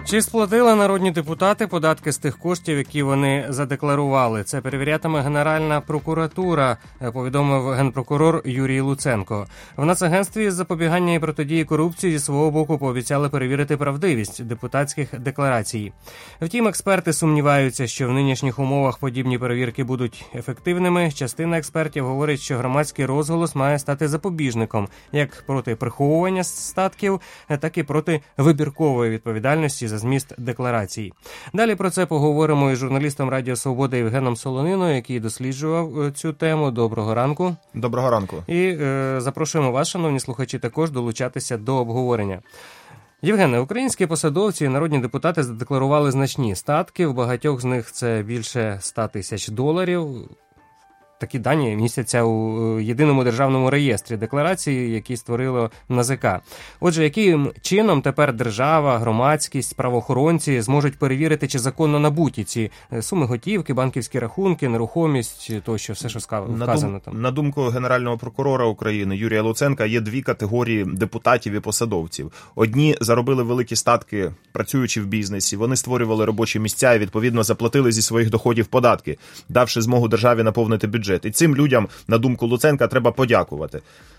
Чи сплатили народні депутати податки з тих коштів, які вони задекларували? Це перевірятиме Генеральна прокуратура, повідомив генпрокурор Юрій Луценко. В Нацагентстві з запобігання і протидії корупції зі свого боку пообіцяли перевірити правдивість депутатських декларацій. Втім, експерти сумніваються, що в нинішніх умовах подібні перевірки будуть ефективними. Частина експертів говорить, що громадський розголос має стати запобіжником як проти приховування статків, так і проти вибіркової відповідальності за зміст декларацій. Далі про це поговоримо із журналістом Радіо Свобода Євгеном Солониною, який досліджував цю тему. Доброго ранку. Доброго ранку. І запрошуємо вас, шановні слухачі, також долучатися до обговорення. Євгене, українські посадовці і народні депутати задекларували значні статки. В багатьох з них це більше 100 тисяч доларів. Такі дані містяться у єдиному державному реєстрі декларації, які створило НАЗК. Отже, яким чином тепер держава, громадськість, правоохоронці зможуть перевірити, чи законно набуті ці суми готівки, банківські рахунки, нерухомість, тощо, все, що вказано там? На думку Генерального прокурора України Юрія Луценка, є дві категорії депутатів і посадовців. Одні заробили великі статки, працюючи в бізнесі, вони створювали робочі місця і, відповідно, заплатили зі своїх доходів податки, давши змогу державі наповнити бюджет. І цим людям, на думку Луценка, треба подякувати.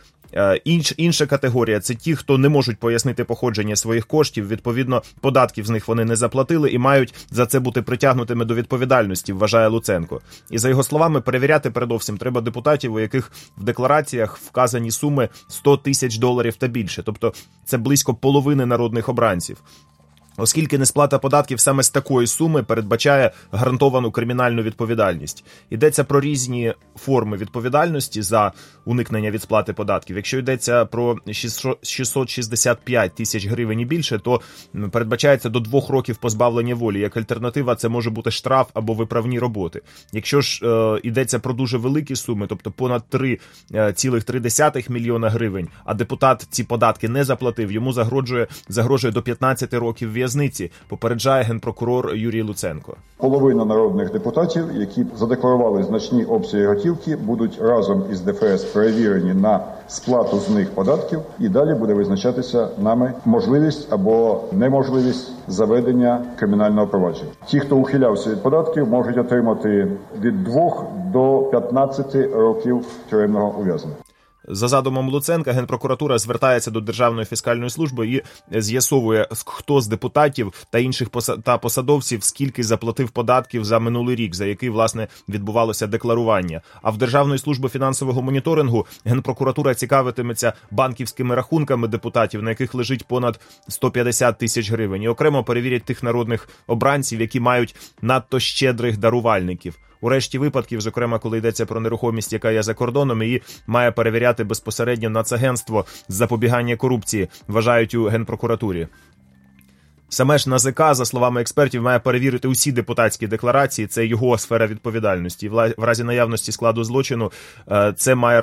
Інша категорія – це ті, хто не можуть пояснити походження своїх коштів, відповідно, податків з них вони не заплатили і мають за це бути притягнутими до відповідальності, вважає Луценко. І за його словами, перевіряти передовсім треба депутатів, у яких в деклараціях вказані суми 100 тисяч доларів та більше, тобто це близько половини народних обранців. Оскільки несплата податків саме з такої суми передбачає гарантовану кримінальну відповідальність. Йдеться про різні форми відповідальності за уникнення від сплати податків. Якщо йдеться про 665 тисяч гривень і більше, то передбачається до 2 років позбавлення волі. Як альтернатива це може бути штраф або виправні роботи. Якщо ж йдеться про дуже великі суми, тобто понад 3,3 мільйона гривень, а депутат ці податки не заплатив, йому загрожує до 15 років в'язниці, попереджає генпрокурор Юрій Луценко. Половина народних депутатів, які задекларували значні обсяги готівки, будуть разом із ДФС перевірені на сплату з них податків, і далі буде визначатися нами можливість або неможливість заведення кримінального провадження. Ті, хто ухилявся від податків, можуть отримати від 2 до 15 років тюремного ув'язнення. За задумом Луценка, Генпрокуратура звертається до Державної фіскальної служби і з'ясовує, хто з депутатів та інших посадовців скільки заплатив податків за минулий рік, за який, власне, відбувалося декларування. А в Державної служби фінансового моніторингу Генпрокуратура цікавитиметься банківськими рахунками депутатів, на яких лежить понад 150 тисяч гривень. І окремо перевірять тих народних обранців, які мають надто щедрих дарувальників. У решті випадків, зокрема, коли йдеться про нерухомість, яка є за кордоном, її має перевіряти безпосередньо Нацагентство з запобігання корупції, вважають у Генпрокуратурі. Саме ж НАЗК, за словами експертів, має перевірити усі депутатські декларації, це його сфера відповідальності. В разі наявності складу злочину це має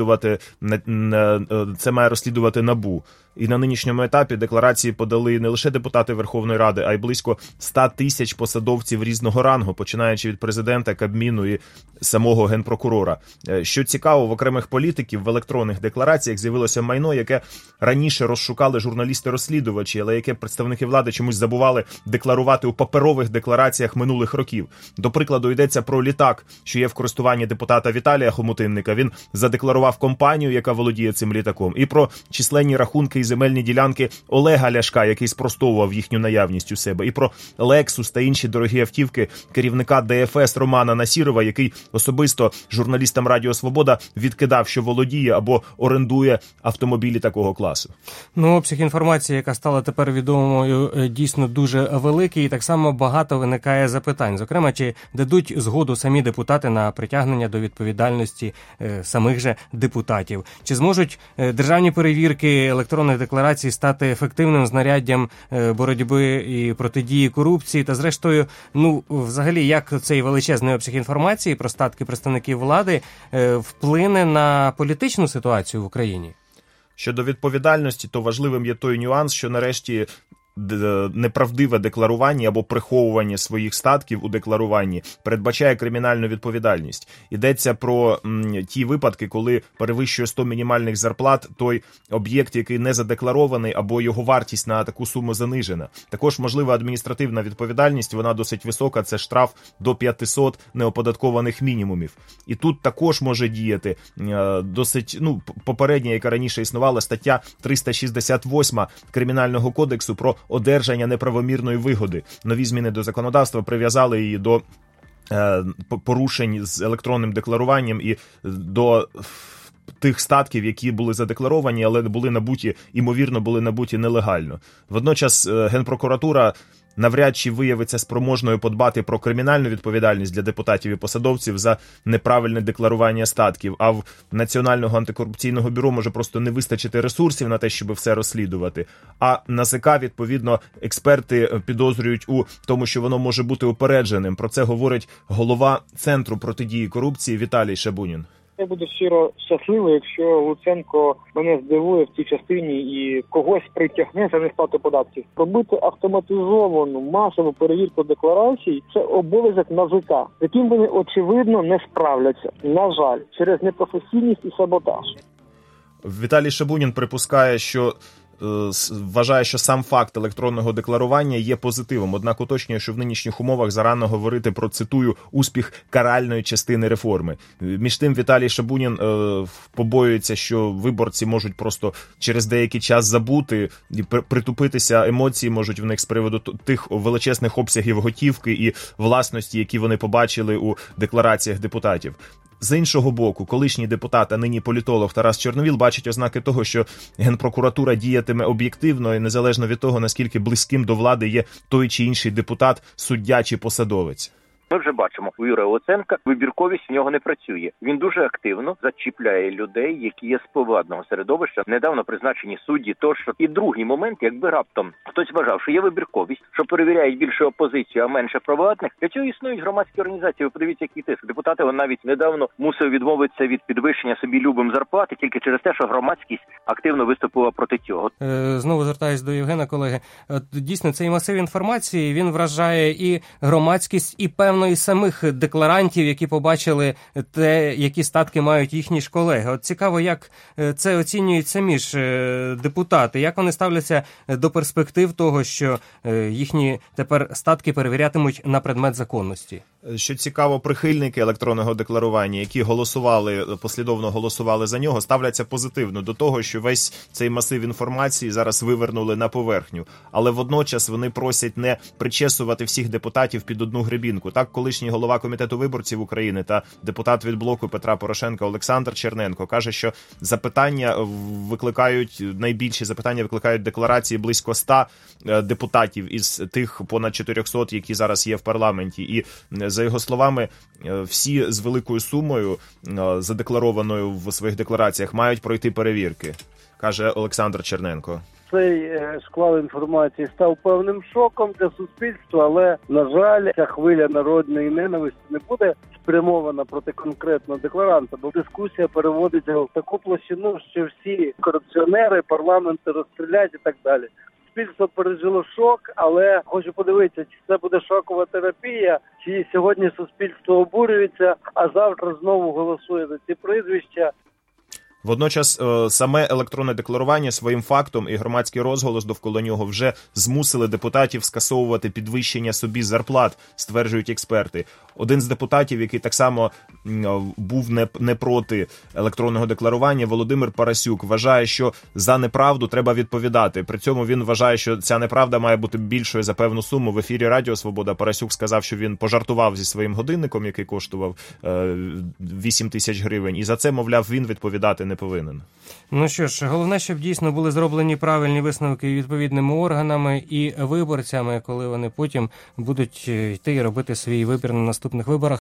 розслідувати НАБУ. І на нинішньому етапі декларації подали не лише депутати Верховної Ради, а й близько 100 тисяч посадовців різного рангу, починаючи від президента, Кабміну і самого генпрокурора. Що цікаво, в окремих політиків в електронних деклараціях з'явилося майно, яке раніше розшукали журналісти-розслідувачі, але яке представники влади чомусь забували декларувати у паперових деклараціях минулих років. До прикладу, йдеться про літак, що є в користуванні депутата Віталія Хомутинника. Він задекларував компанію, яка володіє цим літаком, і про численні рахунки і земельні ділянки Олега Ляшка, який спростовував їхню наявність у себе, і про Lexus та інші дорогі автівки керівника ДФС Романа Насірова, який особисто журналістам Радіо Свобода відкидав, що володіє або орендує автомобілі такого класу. Обсяг інформації, яка стала тепер відомою, дійсно дуже великий, і так само багато виникає запитань. Зокрема, чи дадуть згоду самі депутати на притягнення до відповідальності самих же депутатів? Чи зможуть державні перевірки електронних декларацій стати ефективним знаряддям боротьби і протидії корупції? Та зрештою, взагалі, як цей величезний обсяг інформації про статки представників влади вплине на політичну ситуацію в Україні? Щодо відповідальності, то важливим є той нюанс, що нарешті неправдиве декларування або приховування своїх статків у декларуванні передбачає кримінальну відповідальність. Йдеться про ті випадки, коли перевищує 100 мінімальних зарплат той об'єкт, який не задекларований, або його вартість на таку суму занижена. Також можлива адміністративна відповідальність, вона досить висока, це штраф до 500 неоподаткованих мінімумів. І тут також може діяти досить, попередня, яка раніше існувала, стаття 368 Кримінального кодексу про одержання неправомірної вигоди. Нові зміни до законодавства прив'язали її до порушень з електронним декларуванням і до тих статків, які були задекларовані, але ймовірно, були набуті нелегально. Водночас Генпрокуратура навряд чи виявиться спроможною подбати про кримінальну відповідальність для депутатів і посадовців за неправильне декларування статків, а в Національного антикорупційного бюро може просто не вистачити ресурсів на те, щоб все розслідувати. А НАЗК, відповідно, експерти підозрюють у тому, що воно може бути упередженим. Про це говорить голова Центру протидії корупції Віталій Шабунін. Я буду щиро щасливий, якщо Луценко мене здивує в цій частині і когось притягне за несплату податків. Робити автоматизовану масову перевірку декларацій – це обов'язок НАЗК, з яким вони, очевидно, не справляться. На жаль, через непрофесійність і саботаж. Віталій Шабунін припускає, що вважає, що сам факт електронного декларування є позитивом, однак уточнює, що в нинішніх умовах зарано говорити про, цитую, успіх каральної частини реформи. Між тим, Віталій Шабунін побоюється, що виборці можуть просто через деякий час забути і притупитися, емоції можуть в них з приводу тих величезних обсягів готівки і власності, які вони побачили у деклараціях депутатів. З іншого боку, колишній депутат, а нині політолог Тарас Чорновіл бачить ознаки того, що Генпрокуратура діятиме об'єктивно і незалежно від того, наскільки близьким до влади є той чи інший депутат, суддя чи посадовець. Ми вже бачимо, у Юрія Луценка вибірковість в нього не працює. Він дуже активно зачіпляє людей, які є з повладного середовища, недавно призначені судді тощо. І другий момент, якби раптом хтось вважав, що є вибірковість, що перевіряють більше опозицію, а менше провладних, для цього існують громадські організації. Ви подивіться, який тиск. Депутати навіть недавно мусив відмовитися від підвищення собі любим зарплати тільки через те, що громадськість активно виступила проти цього. Знову звертаюсь до Євгена, колеги. Дійсно, цей масив інформації, він вражає і громадськість, і певно і самих декларантів, які побачили те, які статки мають їхні ж колеги. От цікаво, як це оцінюють самі ж депутати, як вони ставляться до перспектив того, що їхні тепер статки перевірятимуть на предмет законності. Що цікаво, прихильники електронного декларування, які послідовно голосували за нього, ставляться позитивно до того, що весь цей масив інформації зараз вивернули на поверхню. Але водночас вони просять не причесувати всіх депутатів під одну гребінку. Так, колишній голова Комітету виборців України та депутат від блоку Петра Порошенка Олександр Черненко каже, що найбільші запитання викликають декларації близько 100 депутатів із тих понад 400, які зараз є в парламенті. І за його словами, всі з великою сумою, задекларованою в своїх деклараціях, мають пройти перевірки, каже Олександр Черненко. Цей склад інформації став певним шоком для суспільства, але, на жаль, ця хвиля народної ненависті не буде спрямована проти конкретного декларанта, бо дискусія переводиться в таку площину, що всі корупціонери парламенти розстрілять і так далі. Суспільство пережило шок, але хочу подивитися, чи це буде шокова терапія, чи сьогодні суспільство обурюється, а завтра знову голосує за ці прізвища. Водночас саме електронне декларування своїм фактом і громадський розголос довкола нього вже змусили депутатів скасовувати підвищення собі зарплат, стверджують експерти. Один з депутатів, який так само був не проти електронного декларування, Володимир Парасюк, вважає, що за неправду треба відповідати. При цьому він вважає, що ця неправда має бути більшою за певну суму. В ефірі Радіо Свобода Парасюк сказав, що він пожартував зі своїм годинником, який коштував 8 тисяч гривень, і за це, мовляв, він відповідати не повинен. Ну що ж, головне, щоб дійсно були зроблені правильні висновки відповідними органами і виборцями, коли вони потім будуть йти і робити свій вибір на наступних виборах.